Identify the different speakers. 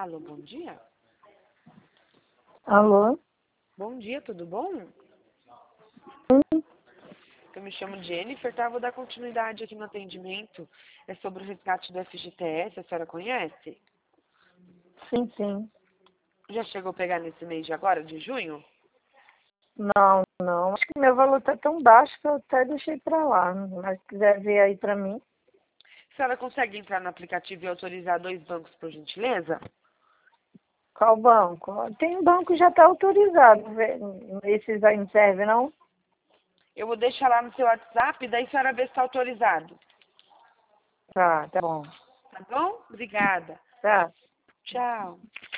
Speaker 1: Alô, bom dia?
Speaker 2: Alô?
Speaker 1: Bom dia, tudo bom? Eu me chamo Jennifer, tá? Vou dar continuidade aqui no atendimento. É sobre o resgate do FGTS, a senhora conhece?
Speaker 2: Sim, sim.
Speaker 1: Já chegou a pegar nesse mês de agora, de junho?
Speaker 2: Não, não. Acho que meu valor tá tão baixo que eu até deixei pra lá. Mas se quiser ver aí pra mim.
Speaker 1: A senhora consegue entrar no aplicativo e autorizar 2 bancos, por gentileza?
Speaker 2: Qual banco? Tem um banco que já tá autorizado. Esses aí não servem, não?
Speaker 1: Eu vou deixar lá no seu WhatsApp, daí a senhora vê se está autorizado.
Speaker 2: Tá bom.
Speaker 1: Tá bom? Obrigada.
Speaker 2: Tá.
Speaker 1: Tchau.